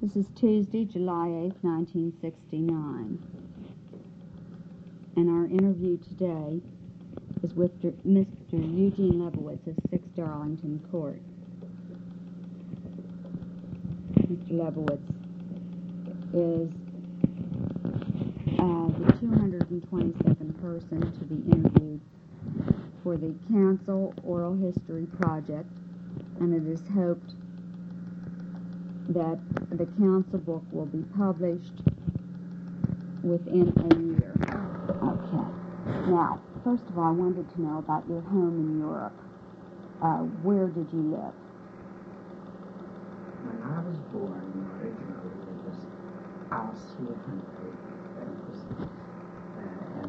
This is Tuesday, July 8th, 1969. And our interview today is with Mr. Eugene Lebowitz of 6 Darlington Court. Mr. Lebowitz is the 222nd person to be interviewed for the Council Oral History Project, and it is hoped that the Council book will be published within a year. Okay. Now, first of all, I wanted to know about your home in Europe. Where did you live? When I was born, originally it was Austria-Hungary. It was in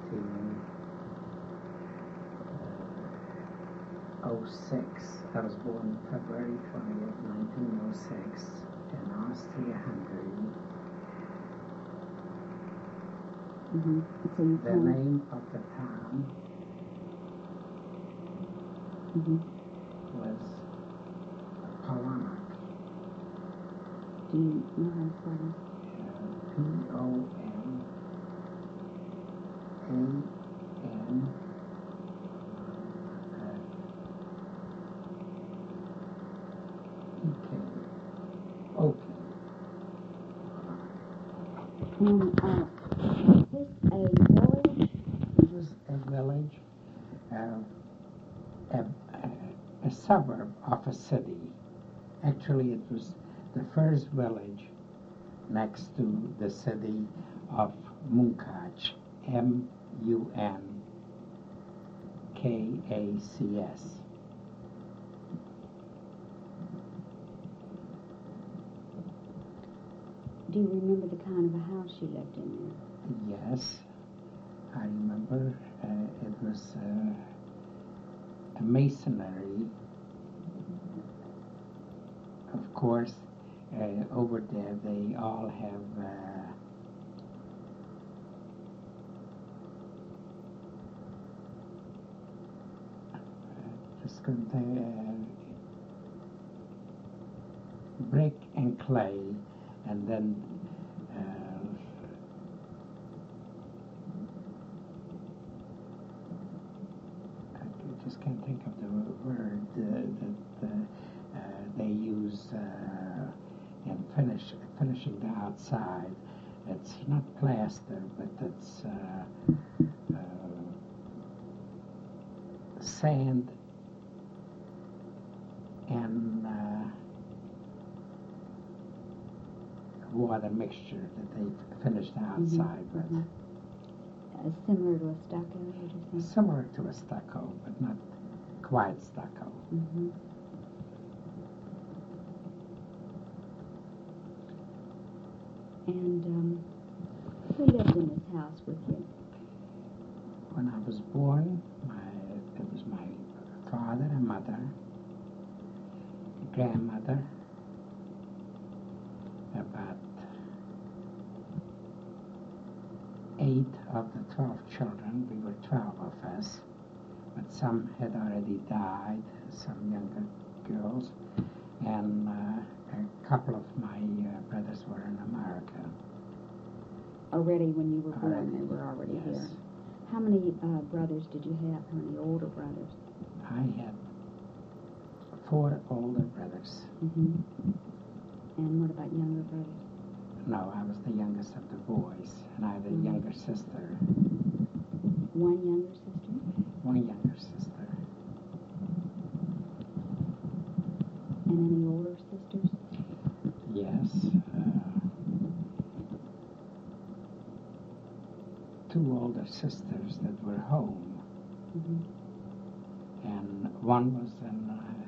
1906. I was born February 20th, 1906 in Austria-Hungary. Mm-hmm. So you The name of the town was Polanak. Do you know how to spell it? P-O-N-A-N. Okay. Is this a village? This was a village, a suburb of a city. Actually, it was the first village next to the city of Munkacs, Munkacs. Do you remember the kind of a house you lived in there? Yes, I remember. It was a masonry. Of course, over there they all have brick and clay, and then I just can't think of the word that they use in finishing the outside. It's not plaster, but it's sand and water mixture that they finish the outside with. Similar to a stucco, would you say? Similar to a stucco, but not quite stucco. Mm-hmm. And who lived in this house with you? When I was born, it was my father and mother, grandmother, about 8 of the 12 children. We were 12 of us, but some had already died, some younger girls, and a couple of my brothers were in America. Already when you were born, they were already yes. here. How many brothers did you have? How many older brothers? I had 4 older brothers. Mm-hmm. And what about younger brothers? No, I was the youngest of the boys, and I had a younger sister. One younger sister? One younger sister. And any older sisters? Yes. 2 older sisters that were home. Mm-hmm. And one was in,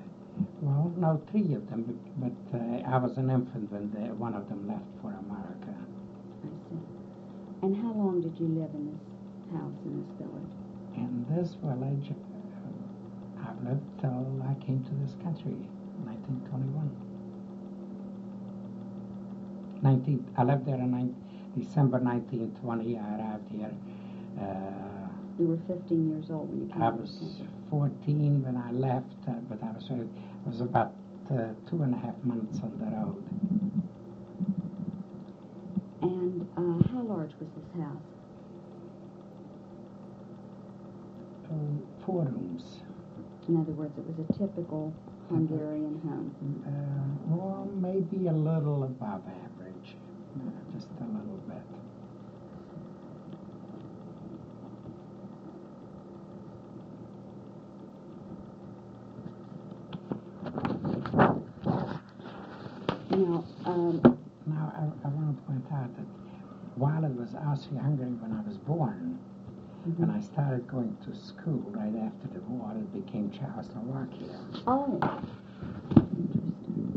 3 of them, but I was an infant when one of them left for America. I see. And how long did you live in this house, in this village? In this village, I've lived till I came to this country, 1921. I lived there in December 1920. I arrived here. You were 15 years old when you came I to was this country. 14 when I left, but I was about 2.5 months on the road. And how large was this house? 4 rooms. In other words, it was a typical Hungarian home. Well, maybe a little above average, just a little bit. Now, I want to point out that while it was Austria-Hungary when I was born, when I started going to school right after the war, it became Czechoslovakia. Oh, interesting.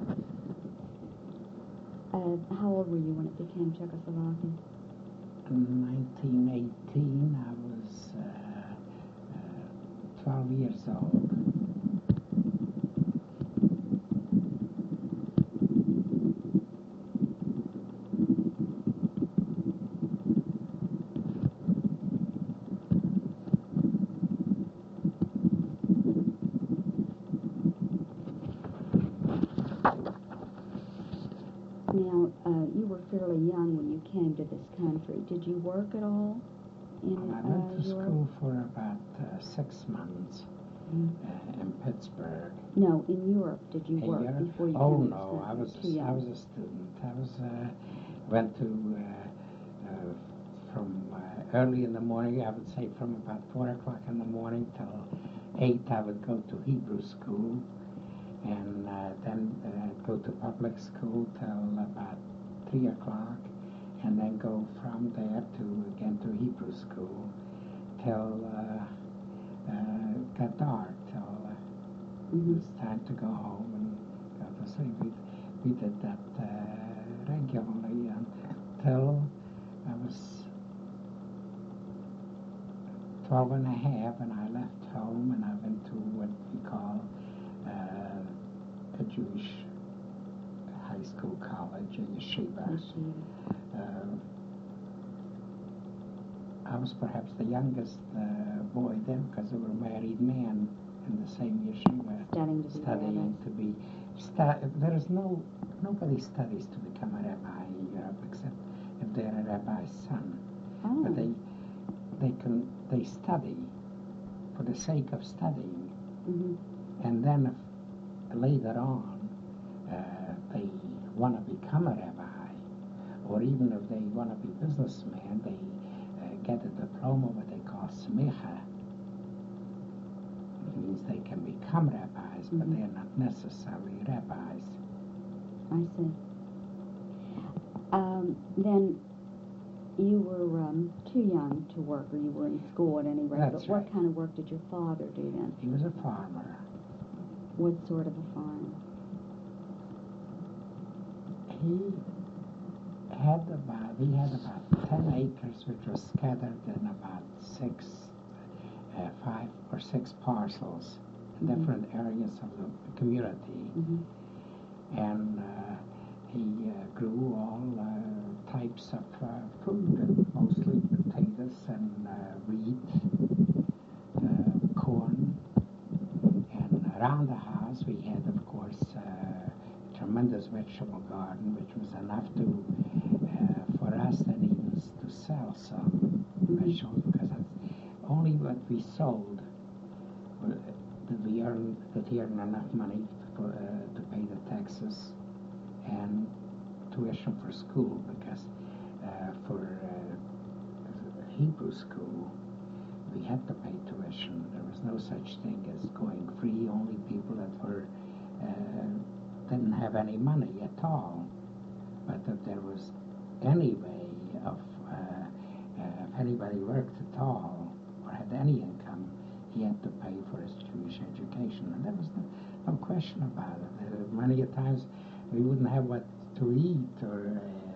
How old were you when it became Czechoslovakia? In 1918, I was 12 years old. Now, you were fairly young when you came to this country. Did you work at all in I went to Europe? school for about 6 months in Pittsburgh. No, in Europe. Did you In work Europe? before you Oh came to no, this I country? was Too young. I was a student. I was went to from early in the morning. I would say from about 4 o'clock in the morning till 8. I would go to Hebrew school, and then go to public school till about 3 o'clock, and then go from there to Hebrew school till got dark, till it was time to go home and go to sleep. We did that regularly until I was 12 and a half, and I left home and I went to what we call a Jewish high school college, a yeshiva. I was perhaps the youngest boy there because there were married men in the same yeshiva Studying to be. There is nobody studies to become a rabbi in Europe except if they're a rabbi's son. Oh. But they study for the sake of studying, and then if later on they want to become a rabbi, or even if they want to be businessmen, they get a diploma, what they call smicha. It means they can become rabbis, but they're not necessarily rabbis. I see. Then you were too young to work, or you were in school at any rate. That's but what right. kind of work did your father do then? He was a farmer. What sort of a farm? He had about 10 acres, which was scattered in about 5 or 6 parcels in different areas of the community. And he grew all types of food, mostly potatoes and wheat, corn. And around the house we had, of course, a tremendous vegetable garden, which was enough for us and even to sell some vegetables, because that's only what we sold did he earn enough money to pay the taxes and tuition for school, because for Hebrew school we had to pay tuition. There was no such thing as going free. Only people that were didn't have any money at all. But if there was any way of if anybody worked at all or had any income, he had to pay for his Jewish education, and there was no question about it. Many a times we wouldn't have what to eat, or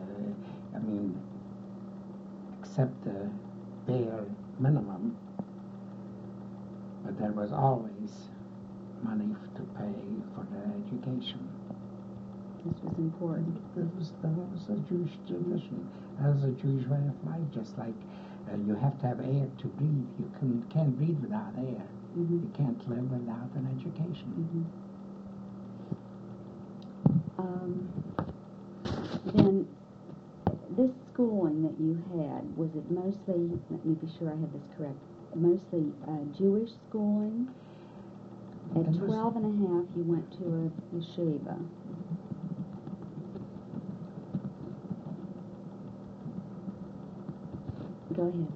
except the bare minimum. But there was always money to pay for their education. This was important. That was a Jewish tradition. That was a Jewish way of life, just like you have to have air to breathe. You can't breathe without air. You can't live without an education. Then this schooling that you had, was it mostly, let me be sure I have this correct, mostly Jewish schooling? At 12 and a half, you went to a yeshiva. Go ahead.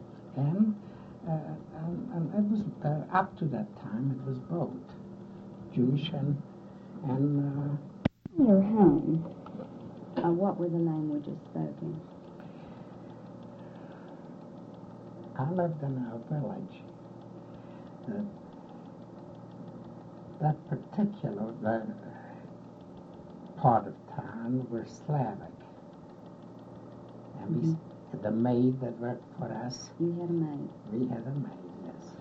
And it was, up to that time, it was both Jewish and In your home, what were the languages spoken? I lived in a village. That particular part of town were Slavic. And the maid that worked for us. You had a maid? We had a maid, yes.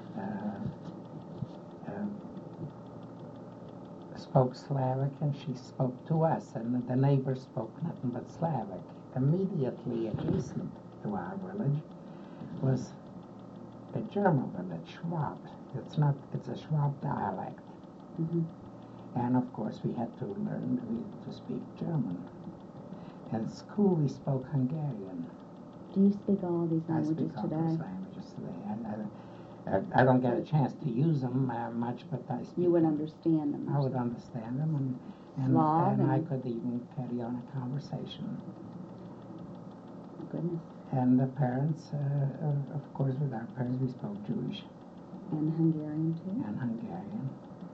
Spoke Slavic, and she spoke to us, and the neighbors spoke nothing but Slavic. Immediately adjacent to our village was a German village, Schwab. It's a Schwab dialect. Mm-hmm. And of course we had to learn to speak German. In school we spoke Hungarian. Do you speak all these languages I speak today? all those languages today. I don't get a chance to use them much, but I speak You would them. understand them. I would understand them, and I could even carry on a conversation. Goodness. And the parents, of course, with our parents, we spoke Jewish. And Hungarian, too? And Hungarian.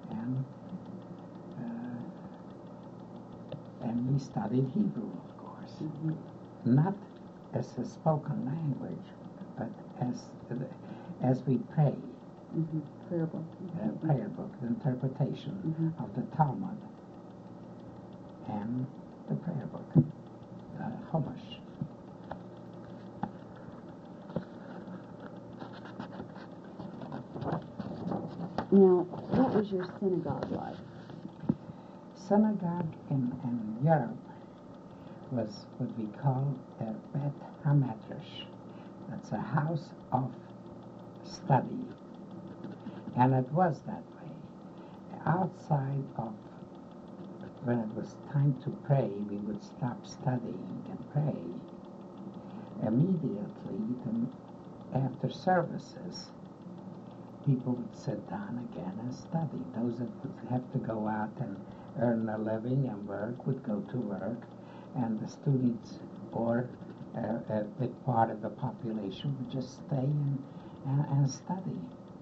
And we studied Hebrew, of course. Mm-hmm. Not as a spoken language, but as we pray. Mm-hmm. Prayer book. Prayer book, the interpretation of the Talmud and the prayer book, Chumash. Now, what was your synagogue like? Synagogue in Europe was what we call a Bet HaMedrash. That's a house of study. And it was that way. Outside of, when it was time to pray, we would stop studying and pray. Immediately, after services, people would sit down again and study. Those that would have to go out and earn a living and work would go to work, and the students or a big part of the population would just stay and study.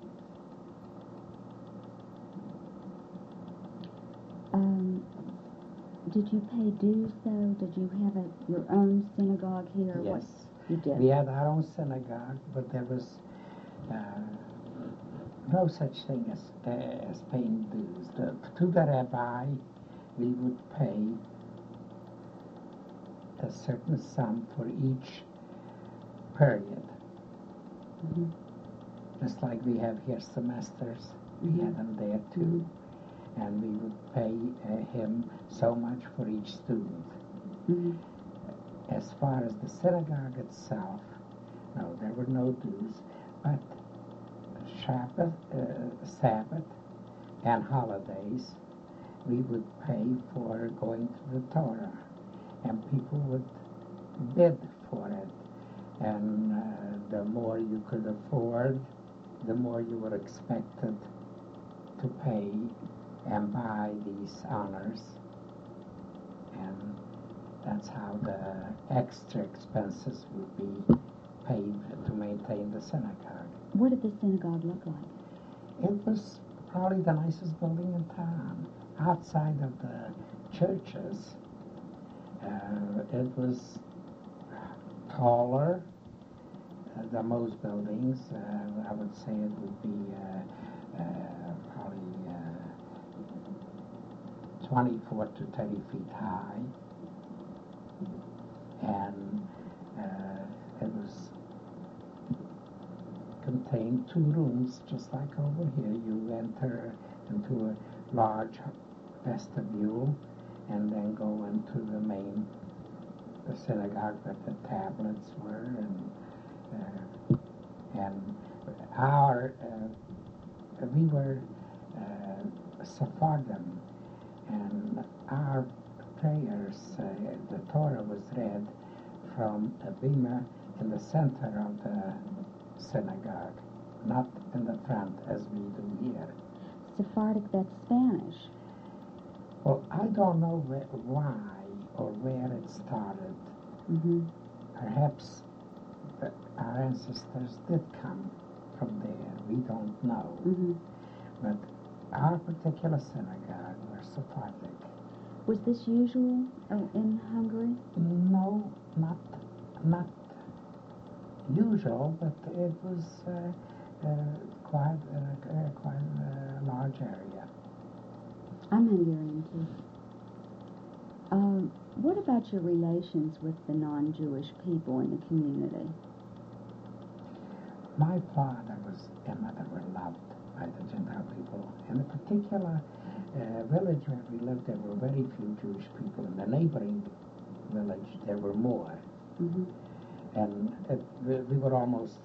Did you pay dues, though? Did you have your own synagogue here? Yes. What? You did? We had our own synagogue, but there was no such thing as paying dues. To the rabbi, we would pay a certain sum for each period. Mm-hmm. Just like we have here semesters, we had them there too. And we would pay him so much for each student. Mm-hmm. As far as the synagogue itself, no, there were no dues, but Sabbath and holidays, we would pay for going to the Torah, and people would bid for it. And the more you could afford, the more you were expected to pay and buy these honors, and that's how the extra expenses would be paid to maintain the synagogue. What did the synagogue look like? It was probably the nicest building in town. Outside of the churches, it was taller than most buildings. I would say it would be probably 24 to 30 feet high, and it was contained 2 rooms, just like over here. You enter into a large vestibule and then go into the synagogue where the tablets were, and we were Sephardim, and our prayers, the Torah was read from a bima in the center of the synagogue, not in the front as we do here. Sephardic, that's Spanish. Well, I don't know why or where it started. Mm-hmm. Perhaps our ancestors did come from there. We don't know. Mm-hmm. But our particular synagogue were Sephardic. Was this usual in Hungary? No, not usual, but it was quite a large area. I'm Hungarian too. What about your relations with the non-Jewish people in the community? My father and mother were loved by the Gentile people. In the particular village where we lived, there were very few Jewish people. In the neighboring village, there were more. Mm-hmm. And we were almost,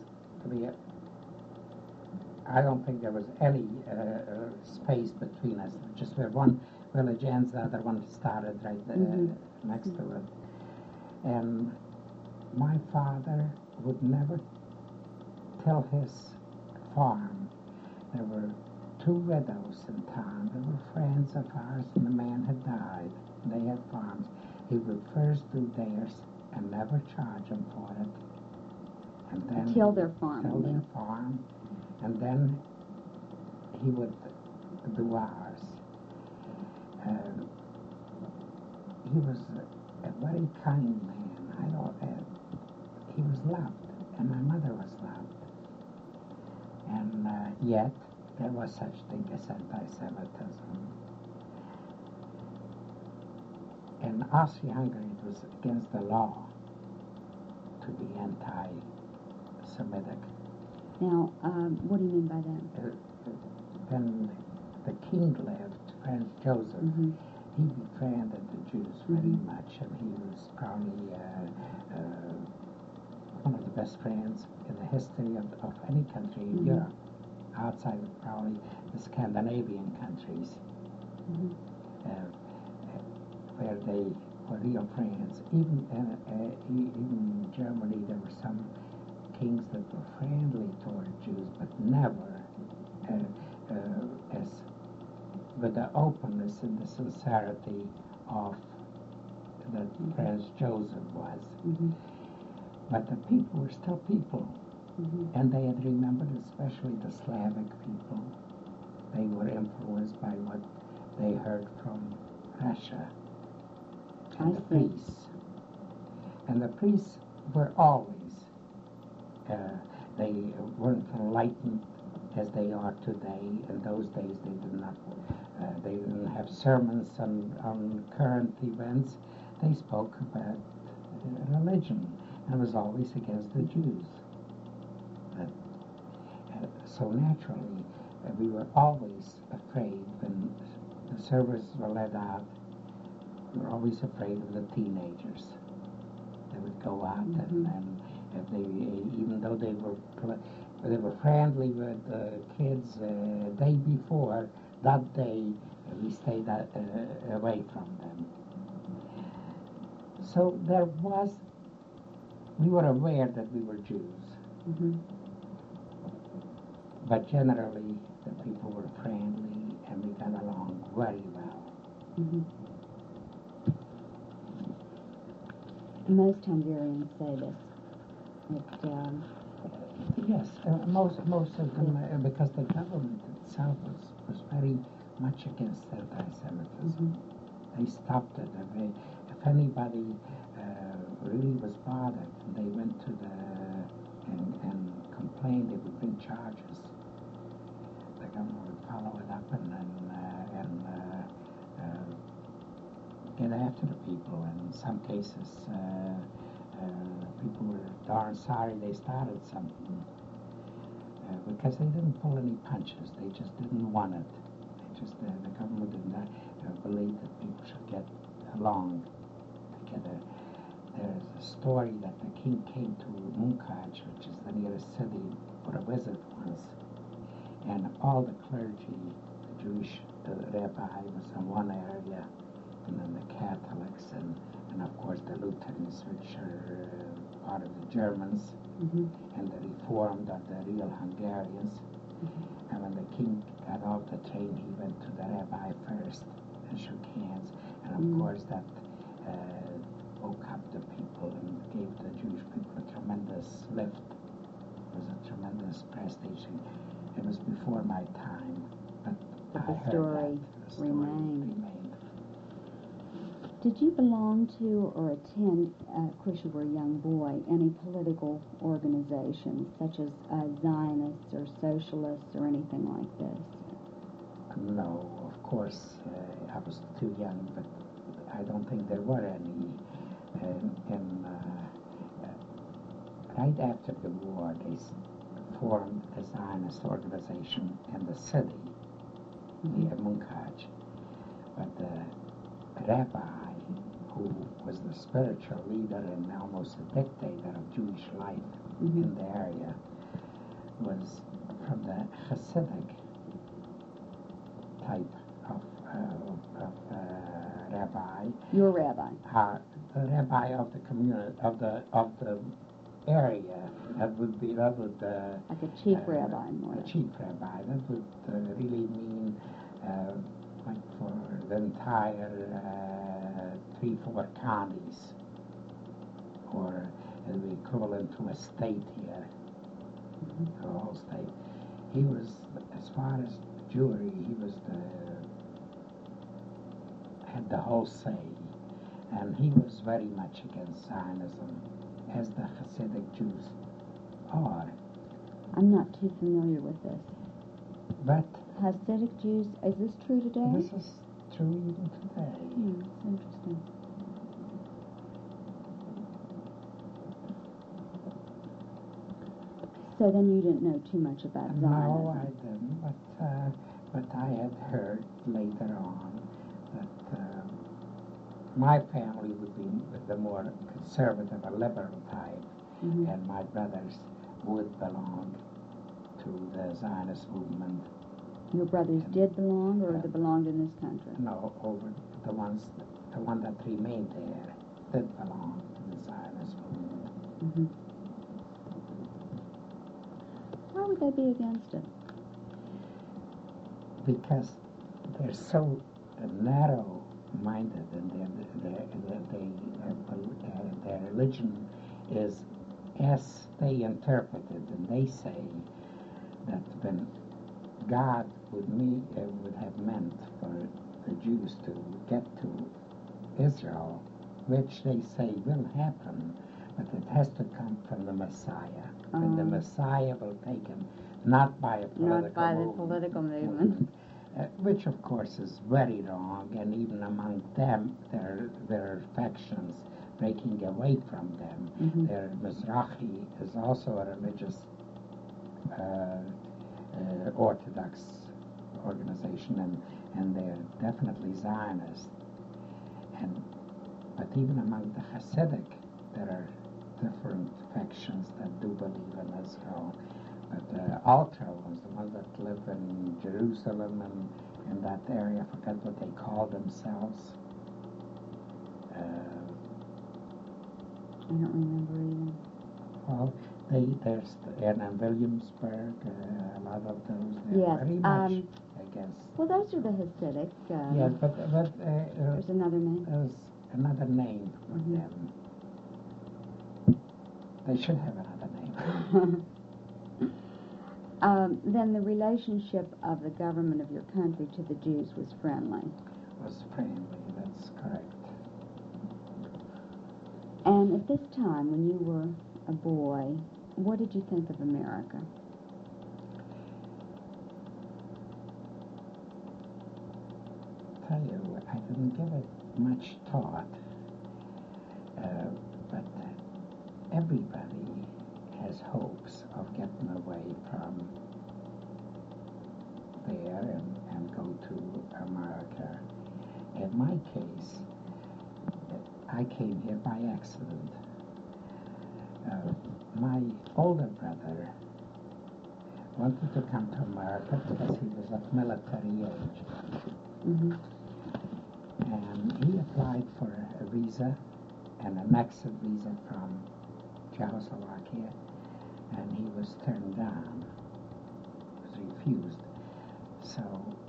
I don't think there was any space between us. Just where one village ends, the other one started right next to it. And my father would never tell his farm. There were 2 widows in town. They were friends of ours, and the man had died. They had farms. He would first do theirs and never charge them for it. And then Till their farm. Till their farm. And then he would do ours. He was a very kind man. I thought he was loved, and my mother was loved. And yet, there was such thing as anti-Semitism. In Austria-Hungary, it was against the law to be anti-Semitic. Now, what do you mean by that? When the king lived, Franz Joseph, Mm-hmm. he befriended the Jews very much, and he was probably one of the best friends in the history of any country in Europe, outside of probably the Scandinavian countries, where they were real friends. Even in Germany, there were some kings that were friendly toward Jews, but never as with the openness and the sincerity of that Franz Joseph was. Mm-hmm. But the people were still people, and they had remembered, especially the Slavic people. They were influenced by what they heard from Russia and the priests. And the priests were always, they weren't enlightened as they are today. In those days, they didn't have sermons on current events. They spoke about religion, and it was always against the Jews. So naturally, we were always afraid when the services were let out. We were always afraid of the teenagers. They would go out, and if they, even though they were friendly with the kids day before, that day we stayed away from them. So we were aware that we were Jews. But generally, the people were friendly, and we got along very well. Most Hungarians say this. Yes, most of them, because the government itself was very much against anti-Semitism. They stopped it. If anybody really was bothered, they went to and complained. They would bring charges. The government would follow it up and get after the people. And in some cases, people were darn sorry they started something because they didn't pull any punches. They just didn't want it. The government didn't believe that people should get along together. There's a story that the king came to Munkacs, which is the nearest city, for a visit once, and all the clergy, the Jewish rabbi was in one area, and then the Catholics and and of course the Lutherans, which are part of the Germans, and the Reformed are the real Hungarians. And when the king got off the train, he went to the rabbi first and shook hands. And of course that woke up the people and gave the Jewish people a tremendous lift. It was a tremendous prestige. It was before my time, but I the heard story that. The story remained. remained. Did you belong to or attend, of course you were a young boy, any political organizations such as Zionists or Socialists or anything like this? No, of course, I was too young, but I don't think there were any. Right after the war, they formed a Zionist organization in the city, near Munkaj. But the rabbi, who was the spiritual leader and almost a dictator of Jewish life in the area, was from the Hasidic type of rabbi. Your rabbi. The rabbi of the community of the area. That would Like a chief rabbi, more. A chief rabbi. That would really mean like for the entire 3-4 counties, or the equivalent to a state here, the whole state. He was, as far as Jewry, he was had the whole say, and he was very much against Zionism, as the Hasidic Jews are. I'm not too familiar with this. But Hasidic Jews, is this true today? this is true even today. It's interesting. So then you didn't know too much about Zionism? No, I didn't, but I had heard later on that my family would be the more conservative or liberal type, and my brothers would belong to the Zionist movement. Your brothers did belong, or they belonged in this country? No, over the one that remained there did belong to the Zionist movement. Why would they be against it? Because they're so narrow-minded, and their religion is as they interpret it, and they say that when God would have meant for the Jews to get to Israel, which they say will happen, but it has to come from the Messiah. And the Messiah will take him not by a political movement. Which of course is very wrong, and even among them there are factions breaking away from them. Their Mizrahi is also a religious Orthodox organization, and they're definitely Zionist. But even among the Hasidic, there are different factions that do believe in Israel. But the ultra ones, the ones that live in Jerusalem and in that area, I forget what they call themselves. I don't remember either. Well, there's in Williamsburg, a lot of those. They're very much against. Well, those are the Hasidic. Yes, but there's another name. There's another name for them. They should have another name. Then the relationship of the government of your country to the Jews was friendly. Was friendly, that's correct. And at this time, when you were a boy, what did you think of America? I tell you, I didn't give it much thought, but everybody has hopes of getting away from there and go to America. In my case, I came here by accident. My older brother wanted to come to America because he was of military age. And he applied for a visa and an exit visa from Czechoslovakia, and he was turned down, was refused. So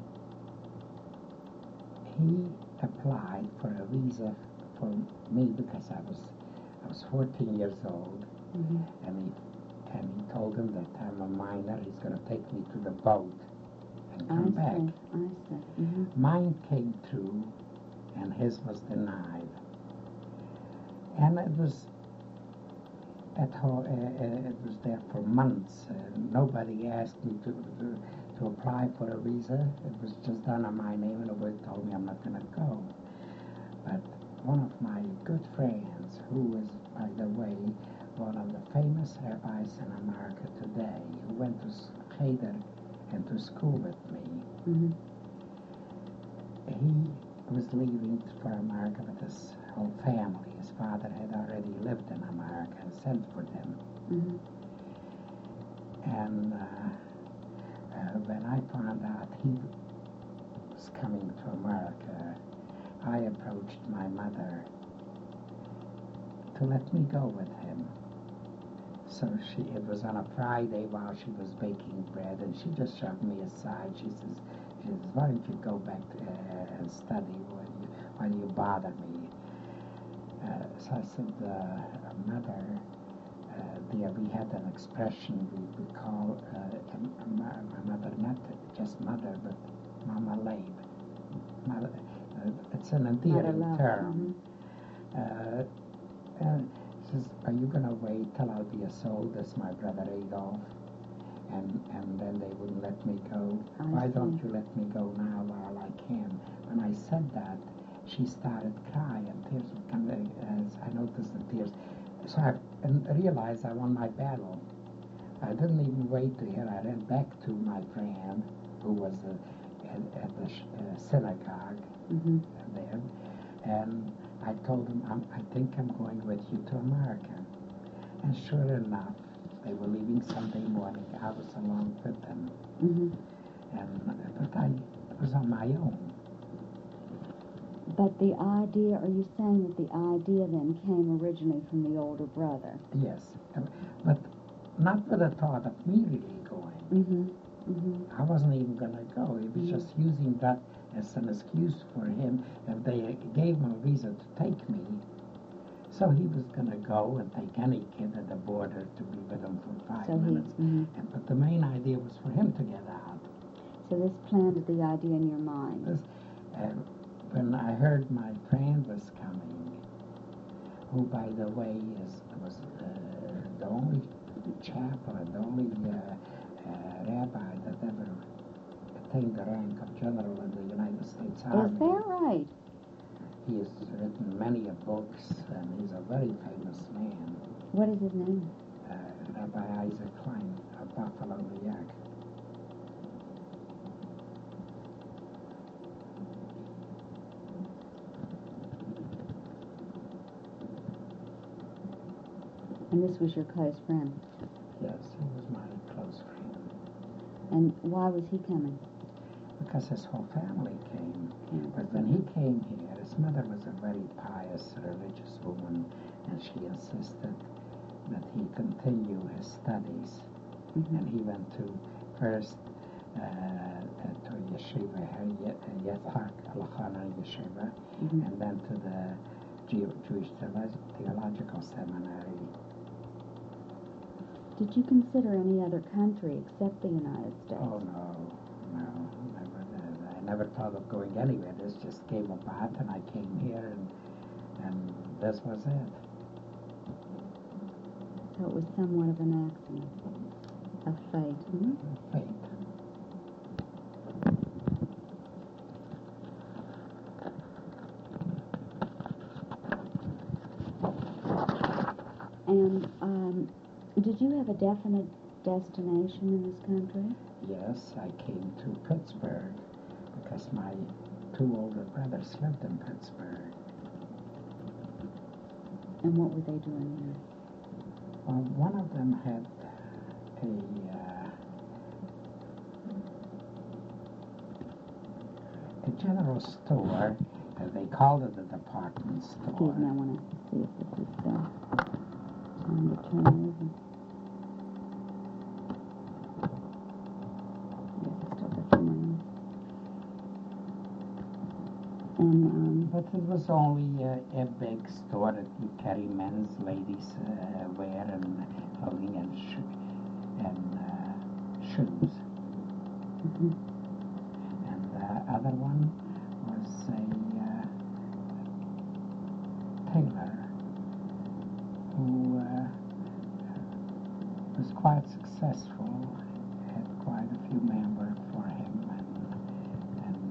he applied for a visa for me because I was 14 years old, and he told him that I'm a minor. He's going to take me to the boat and come back. I see. Mine came through, and his was denied. And it was at home. It was there for months. Nobody asked me to apply for a visa. It was just done on my name, and nobody told me I'm not going to go. But one of my good friends, who is, by the way, one of the famous rabbis in America today, who went to Cheder and to school with me, he was leaving for America with his whole family. His father had already lived in America and sent for them. And when I found out he was coming to America, I approached my mother to let me go with him. So it was on a Friday while she was baking bread, and she just shoved me aside. She says, why don't you go back and study? Why do you bother me? So I said, Mother, dear, we had an expression we call my mother, not just mother, but Mama Leib. Mother, it's an endearing term. She says, are you going to wait till I'll be as old as my brother Adolf? And then they wouldn't let me go. Why don't you let me go now while I can? When I said that, she started crying, and tears would come as I noticed the tears. So I realized I won my battle. I didn't even wait to hear. I ran back to my friend, who was at the synagogue there, and I told him, I think I'm going with you to America. And sure enough, they were leaving Sunday morning. I was along with them. But I was on my own. But the idea, are you saying that the idea then came originally from the older brother? Yes, but not with the thought of me really going. I wasn't even going to go. He was just using that as an excuse for him. If they gave him a visa to take me, so he was going to go and take any kid at the border to be with him for 5 minutes. But the main idea was for him to get out. So this planted the idea in your mind. When I heard my friend was coming, who, by the way, was the only chap or the only rabbi that ever attained the rank of general in the United States Army. Is that right? He has written many books, and he's a very famous man. What is his name? Rabbi Isaac Klein of Buffalo, New York. And this was your close friend? Yes, he was my close friend. And why was he coming? Because his whole family came. But when he came here, his mother was a very pious, religious woman, and she insisted that he continue his studies. And he went to first to yeshiva, Yitzhak Al-Khana Yeshiva, and then to the Jewish Theological Seminary. Did you consider any other country except the United States? Oh, no, never did. I never thought of going anywhere. This just came about, and I came here, and this was it. So it was somewhat of an accident, of fate. Fate. And did you have a definite destination in this country? Yes, I came to Pittsburgh because my 2 older brothers lived in Pittsburgh. And what were they doing here? Well, one of them had a general store They called it a department store. Excuse me, I want to see if this is trying to turn over. I guess I still got some more. And, But it was only a big store that you carry men's, ladies' wear and clothing and shoes. mhm. And the other one was a tailor who was quite successful, had quite a few men work for him, and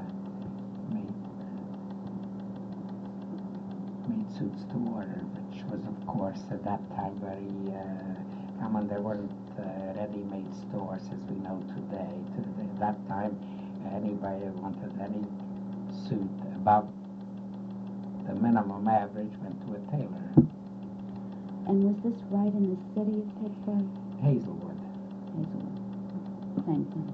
made suits to order, which was, of course, at that time very common. There weren't ready-made stores as we know today. At that time, anybody who wanted any suit above the minimum average went to a tailor. And was this right in the city of Pittsburgh? Hazelwood. Hazelwood. Same thing.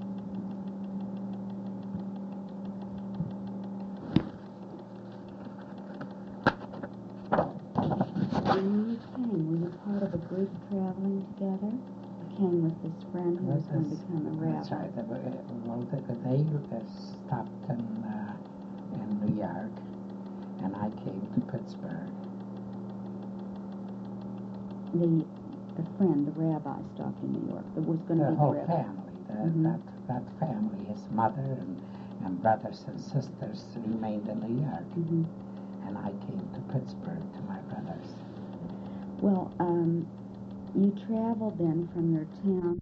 And when you came, were you part of a group traveling together? You came with this friend who was going to become a rabbi. That's right. Well, they stopped in New York, and I came to Pittsburgh. The friend, the rabbi, stopped in New York. That was going to The be whole the rabbi. family, that family, his mother and brothers and sisters remained in New York, Mm-hmm. and I came to Pittsburgh to my brothers. Well, you traveled then from your town